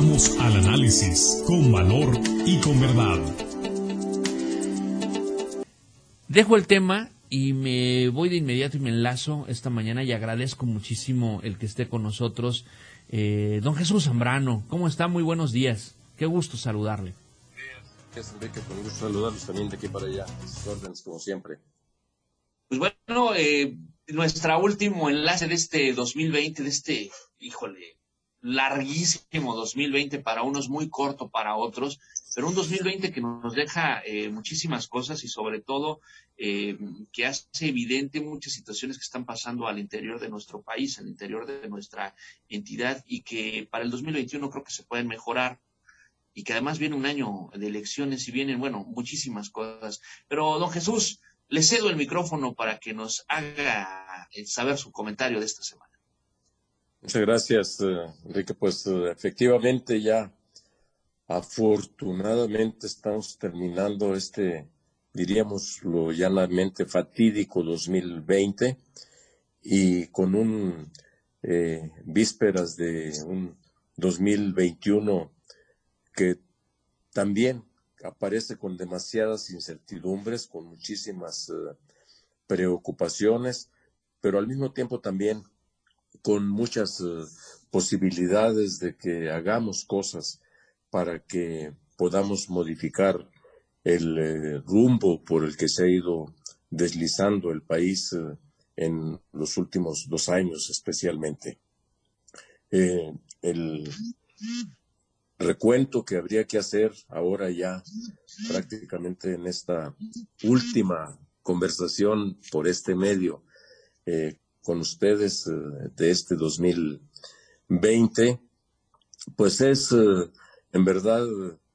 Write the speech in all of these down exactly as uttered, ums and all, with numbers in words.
Vamos al análisis con valor y con verdad. Dejo el tema y me voy de inmediato y me enlazo esta mañana y agradezco muchísimo el que esté con nosotros. Eh, don Jesús Zambrano, ¿cómo está? Muy buenos días. Qué gusto saludarle. Gracias, Enrique, con gusto saludarlos también de aquí para allá. Sus órdenes, como siempre. Pues bueno, eh, nuestro último enlace de este dos mil veinte, de este, híjole, larguísimo dos mil veinte para unos, muy corto para otros, pero un dos mil veinte que nos deja eh, muchísimas cosas y sobre todo eh, que hace evidente muchas situaciones que están pasando al interior de nuestro país, al interior de nuestra entidad y que para el dos mil veintiuno creo que se pueden mejorar. Y que además viene un año de elecciones y vienen, bueno, muchísimas cosas. Pero, don Jesús, le cedo el micrófono para que nos haga saber su comentario de esta semana. Muchas gracias, eh, Enrique. Pues eh, efectivamente ya, afortunadamente, estamos terminando este, diríamos, lo llanamente fatídico dos mil veinte y con un eh, vísperas de un dos mil veintiuno que también aparece con demasiadas incertidumbres, con muchísimas uh, preocupaciones, pero al mismo tiempo también con muchas uh, posibilidades de que hagamos cosas para que podamos modificar el eh, rumbo por el que se ha ido deslizando el país uh, en los últimos dos años especialmente. Eh, el recuento que habría que hacer ahora ya prácticamente en esta última conversación por este medio eh, con ustedes eh, de este dos mil veinte, pues es eh, en verdad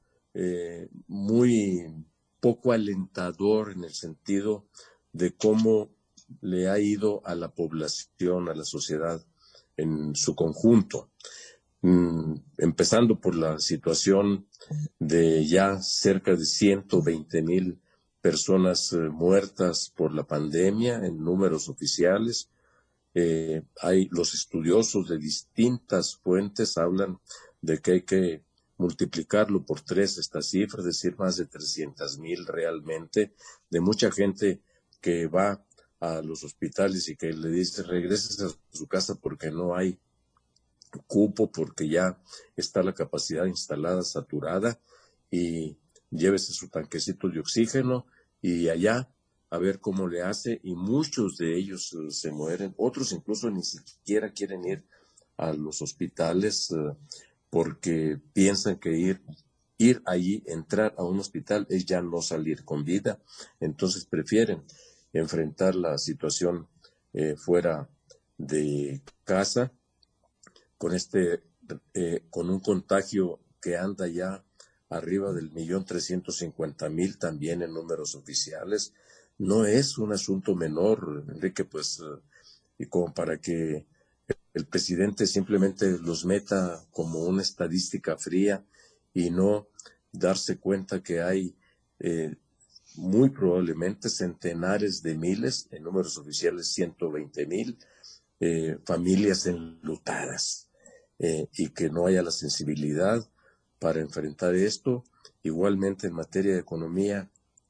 eh, muy poco alentador en el sentido de cómo le ha ido a la población, a la sociedad en su conjunto. Mm, empezando por la situación de ya cerca de ciento veinte mil personas eh, muertas por la pandemia en números oficiales. Eh, hay los estudiosos de distintas fuentes hablan de que hay que multiplicarlo por tres esta cifra, es decir, más de trescientas mil realmente, de mucha gente que va a los hospitales y que le dice regreses a su casa porque no hay cupo, porque ya está la capacidad instalada saturada, y llévese su tanquecito de oxígeno y allá a ver cómo le hace, y muchos de ellos uh, se mueren, otros incluso ni siquiera quieren ir a los hospitales uh, porque piensan que ir, ir allí, entrar a un hospital es ya no salir con vida, entonces prefieren enfrentar la situación eh, fuera de casa, con este, eh, con un contagio que anda ya arriba del millón trescientos cincuenta mil también en números oficiales. No es un asunto menor, Enrique, pues, uh, y como para que el presidente simplemente los meta como una estadística fría y no darse cuenta que hay eh, muy probablemente centenares de miles, en números oficiales ciento veinte mil, eh, familias enlutadas. Eh, y que no haya la sensibilidad para enfrentar esto. Igualmente en materia de economía,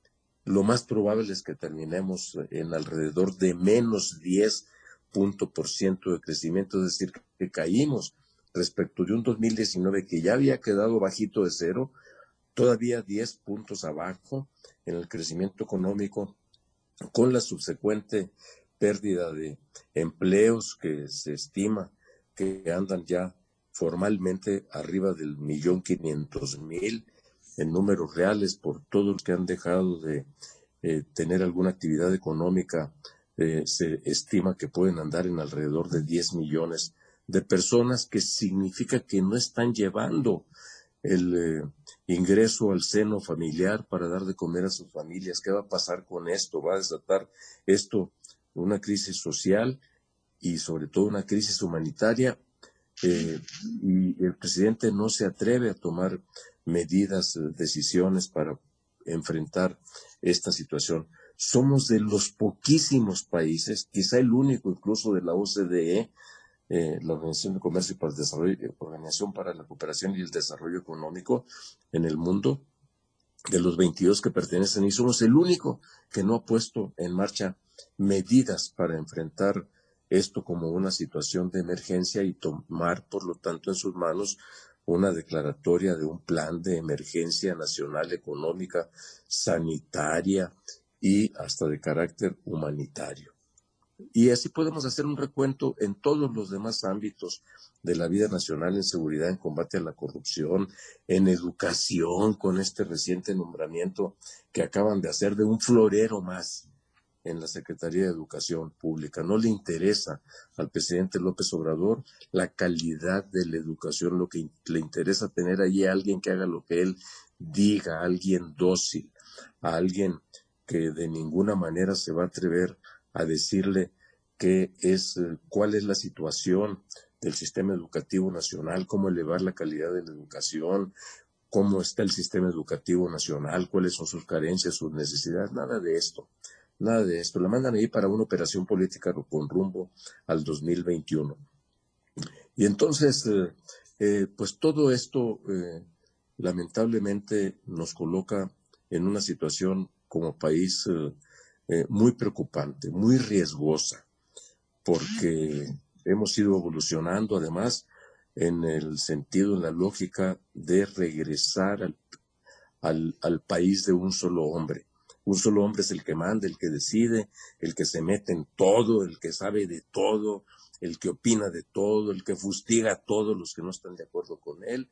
lo más probable es que terminemos en alrededor de menos diez punto por ciento de crecimiento, es decir, que caímos respecto de un dos mil diecinueve que ya había quedado bajito de cero, todavía diez puntos abajo en el crecimiento económico, con la subsecuente pérdida de empleos que se estima que andan ya formalmente arriba del millón quinientos mil en números reales por todos los que han dejado de eh, tener alguna actividad económica. Eh, se estima que pueden andar en alrededor de diez millones de personas, que significa que no están llevando el eh, ingreso al seno familiar para dar de comer a sus familias. ¿Qué va a pasar con esto? ¿Va a desatar esto una crisis social y sobre todo una crisis humanitaria? Eh, y el presidente no se atreve a tomar medidas, decisiones para enfrentar esta situación. Somos de los poquísimos países, quizá el único incluso de la O C D E, eh, la Organización de Comercio para el Desarrollo, Organización para la Cooperación y el Desarrollo Económico en el mundo, de los veintidós que pertenecen, y somos el único que no ha puesto en marcha medidas para enfrentar esto como una situación de emergencia y tomar, por lo tanto, en sus manos una declaratoria de un plan de emergencia nacional, económica, sanitaria y hasta de carácter humanitario. Y así podemos hacer un recuento en todos los demás ámbitos de la vida nacional, en seguridad, en combate a la corrupción, en educación, con este reciente nombramiento que acaban de hacer de un florero más en la Secretaría de Educación Pública. No le interesa al presidente López Obrador la calidad de la educación, lo que le interesa tener allí a alguien que haga lo que él diga, a alguien dócil, a alguien que de ninguna manera se va a atrever a decirle qué es, cuál es la situación del sistema educativo nacional, cómo elevar la calidad de la educación, cómo está el sistema educativo nacional, cuáles son sus carencias, sus necesidades, nada de esto. Nada de esto. La mandan ahí para una operación política con rumbo al dos mil veintiuno. Y entonces, eh, eh, pues todo esto eh, lamentablemente nos coloca en una situación como país eh, eh, muy preocupante, muy riesgosa, porque hemos ido evolucionando además en el sentido, en la lógica de regresar al, al, al país de un solo hombre. Un solo hombre es el que manda, el que decide, el que se mete en todo, el que sabe de todo, el que opina de todo, el que fustiga a todos los que no están de acuerdo con él.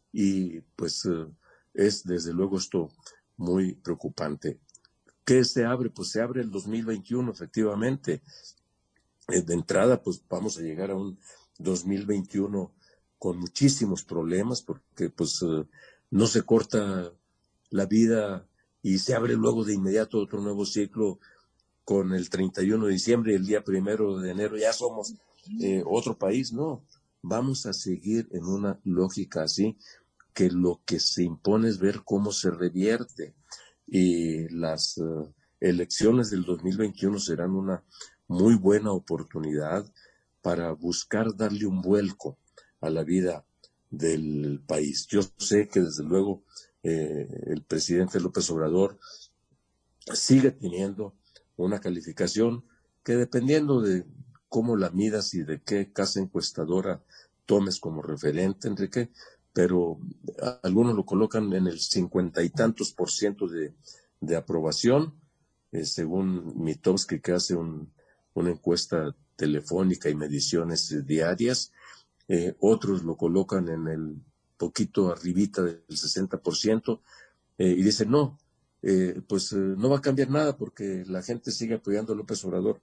Y pues eh, es desde luego esto muy preocupante. ¿Qué se abre? Pues se abre el dos mil veintiuno, efectivamente. Eh, de entrada, pues vamos a llegar a un dos mil veintiuno con muchísimos problemas, porque pues eh, no se corta la vida y se abre luego de inmediato otro nuevo ciclo con el treinta y uno de diciembre y el día primero de enero ya somos eh, otro país. No, vamos a seguir en una lógica así, que lo que se impone es ver cómo se revierte, y las uh, elecciones del dos mil veintiuno serán una muy buena oportunidad para buscar darle un vuelco a la vida del país. Yo sé que desde luego Eh, el presidente López Obrador sigue teniendo una calificación que, dependiendo de cómo la midas y de qué casa encuestadora tomes como referente, Enrique, pero algunos lo colocan en el cincuenta y tantos por ciento de, de aprobación, eh, según Mitofsky, que hace un, una encuesta telefónica y mediciones eh, diarias. Eh, otros lo colocan en el poquito arribita del sesenta por ciento, eh, y dicen, no, eh, pues eh, no va a cambiar nada porque la gente sigue apoyando a López Obrador.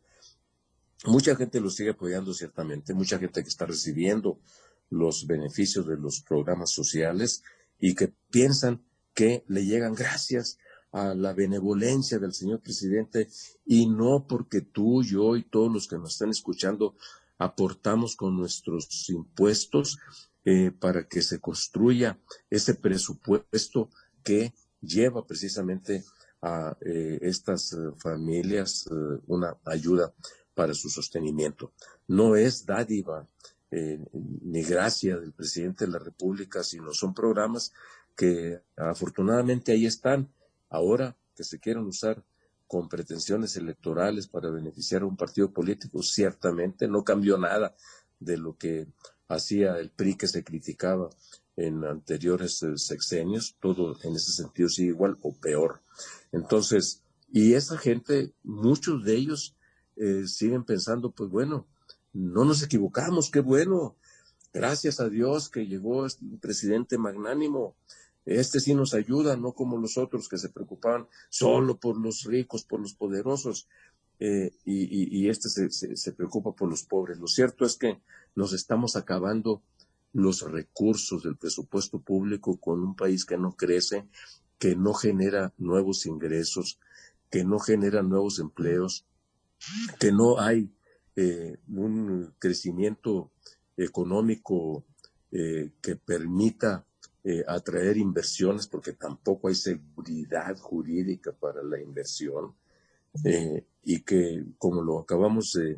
Mucha gente lo sigue apoyando, ciertamente, mucha gente que está recibiendo los beneficios de los programas sociales y que piensan que le llegan gracias a la benevolencia del señor presidente, y no porque tú, yo y todos los que nos están escuchando aportamos con nuestros impuestos eh, para que se construya ese presupuesto que lleva precisamente a eh, estas eh, familias eh, una ayuda para su sostenimiento. No es dádiva eh, ni gracia del presidente de la República, sino son programas que afortunadamente ahí están. Ahora que se quieren usar con pretensiones electorales para beneficiar a un partido político, ciertamente no cambió nada de lo que hacía el P R I, que se criticaba en anteriores eh, sexenios. Todo en ese sentido sigue igual o peor. Entonces, y esa gente, muchos de ellos eh, siguen pensando, pues bueno, no nos equivocamos, qué bueno, gracias a Dios que llegó este presidente magnánimo. Este sí nos ayuda, no como los otros que se preocupaban solo por los ricos, por los poderosos, eh, y, y, y este se, se, se preocupa por los pobres. Lo cierto es que nos estamos acabando los recursos del presupuesto público con un país que no crece, que no genera nuevos ingresos, que no genera nuevos empleos, que no hay eh, un crecimiento económico eh, que permita Eh, atraer inversiones, porque tampoco hay seguridad jurídica para la inversión, eh, y que, como lo acabamos de,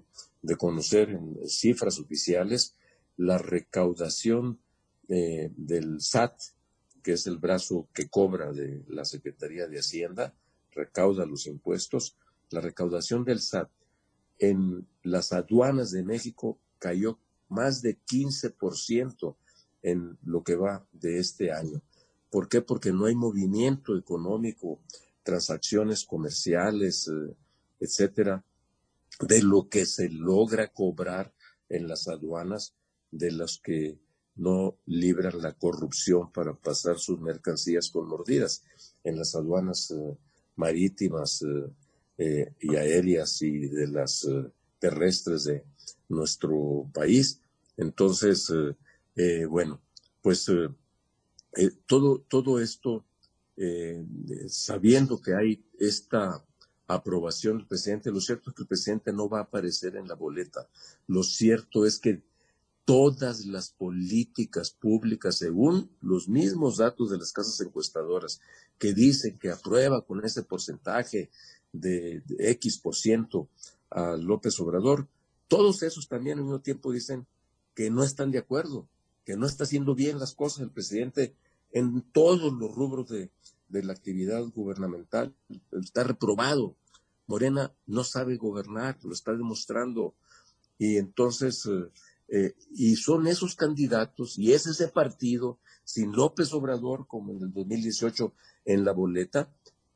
de conocer en cifras oficiales la recaudación eh, del S A T, que es el brazo que cobra de la Secretaría de Hacienda, recauda los impuestos. La recaudación del S A T en las aduanas de México cayó más de quince por ciento en lo que va de este año. ¿Por qué? Porque no hay movimiento económico, transacciones comerciales, eh, etcétera, de lo que se logra cobrar en las aduanas, de los que no libran la corrupción para pasar sus mercancías con mordidas. En las aduanas eh, marítimas eh, eh, y aéreas y de las eh, terrestres de nuestro país. Entonces, eh, eh, bueno, pues eh, eh, todo, todo esto, eh, sabiendo que hay esta aprobación del presidente, lo cierto es que el presidente no va a aparecer en la boleta. Lo cierto es que todas las políticas públicas, según los mismos datos de las casas encuestadoras, que dicen que aprueba con ese porcentaje de, de X por ciento a López Obrador, todos esos también al mismo tiempo dicen que no están de acuerdo, que no está haciendo bien las cosas el presidente en todos los rubros de, de la actividad gubernamental. Está reprobado. Morena no sabe gobernar, lo está demostrando. Y entonces, eh, eh, y son esos candidatos, y es ese partido, sin López Obrador, como en el dos mil dieciocho en la boleta,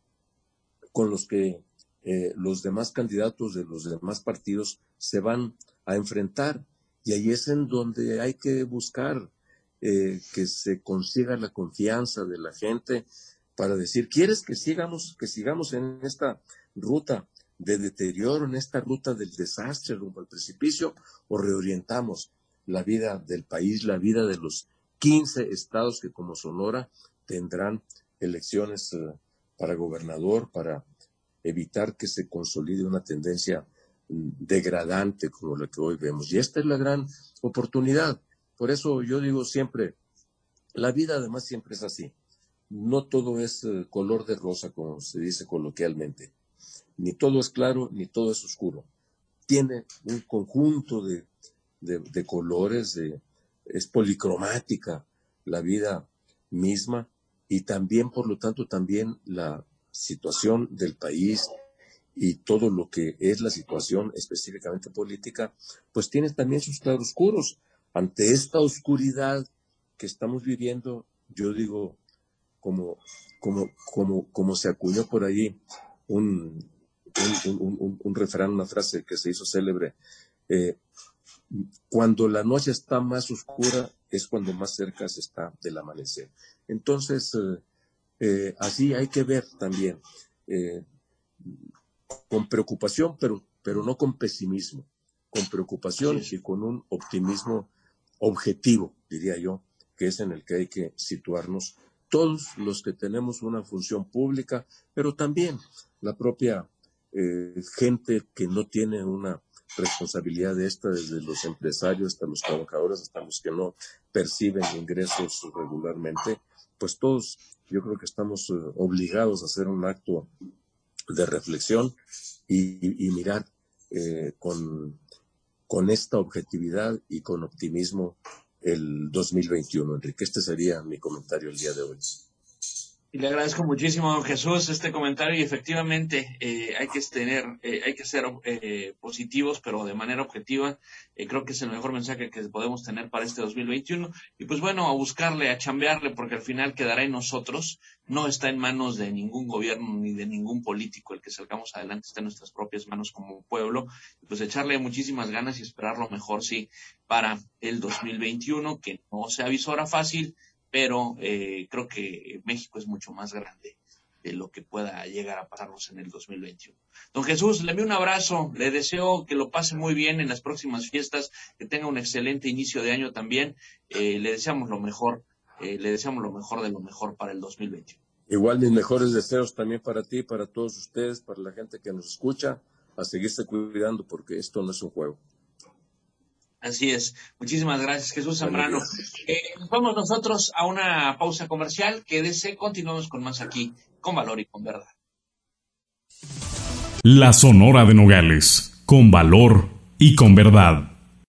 con los que eh, los demás candidatos de los demás partidos se van a enfrentar. Y ahí es en donde hay que buscar eh, que se consiga la confianza de la gente para decir, ¿quieres que sigamos, que sigamos en esta ruta de deterioro, en esta ruta del desastre rumbo al precipicio, o reorientamos la vida del país, la vida de los quince estados que como Sonora tendrán elecciones eh, para gobernador, para evitar que se consolide una tendencia degradante como la que hoy vemos? Y esta es la gran oportunidad. Por eso yo digo siempre, la vida además siempre es así. No todo es eh, color de rosa, como se dice coloquialmente. Ni todo es claro, ni todo es oscuro. Tiene un conjunto de, de, de colores, de, es policromática la vida misma, y también, por lo tanto, también la situación del país y todo lo que es la situación específicamente política, pues tiene también sus claroscuros. Ante esta oscuridad que estamos viviendo, yo digo, como, como, como, como se acuñó por ahí un, un, un, un, un refrán, una frase que se hizo célebre, eh, cuando la noche está más oscura es cuando más cerca se está del amanecer. Entonces, eh, eh, así hay que ver también, eh, con preocupación, pero, pero no con pesimismo, con preocupación y con un optimismo objetivo, diría yo, que es en el que hay que situarnos todos los que tenemos una función pública, pero también la propia eh, gente que no tiene una responsabilidad de esta, desde los empresarios hasta los trabajadores, hasta los que no perciben ingresos regularmente, pues todos yo creo que estamos eh, obligados a hacer un acto de reflexión y, y mirar eh, con, con esta objetividad y con optimismo el dos mil veintiuno, Enrique. Este sería mi comentario el día de hoy. Y le agradezco muchísimo, don Jesús, este comentario, y efectivamente eh, hay que tener, eh, hay que ser eh, positivos, pero de manera objetiva. Eh, creo que es el mejor mensaje que podemos tener para este dos mil veintiuno. Y pues bueno, a buscarle, a chambearle, porque al final quedará en nosotros. No está en manos de ningún gobierno ni de ningún político el que salgamos adelante, está en nuestras propias manos como pueblo. Y pues echarle muchísimas ganas y esperar lo mejor, sí, para el dos mil veintiuno, que no se avisora fácil, pero eh, creo que México es mucho más grande de lo que pueda llegar a pasarnos en el dos mil veintiuno. Don Jesús, le envío un abrazo, le deseo que lo pase muy bien en las próximas fiestas, que tenga un excelente inicio de año también. Eh, le deseamos lo mejor, eh, le deseamos lo mejor de lo mejor para el dos mil veintiuno. Igual mis mejores deseos también para ti, para todos ustedes, para la gente que nos escucha, a seguirse cuidando, porque esto no es un juego. Así es. Muchísimas gracias, Jesús Zambrano. Eh, vamos nosotros a una pausa comercial. Quédese, continuamos con más aquí, con Valor y con Verdad. La Sonora de Nogales, con Valor y con verdad.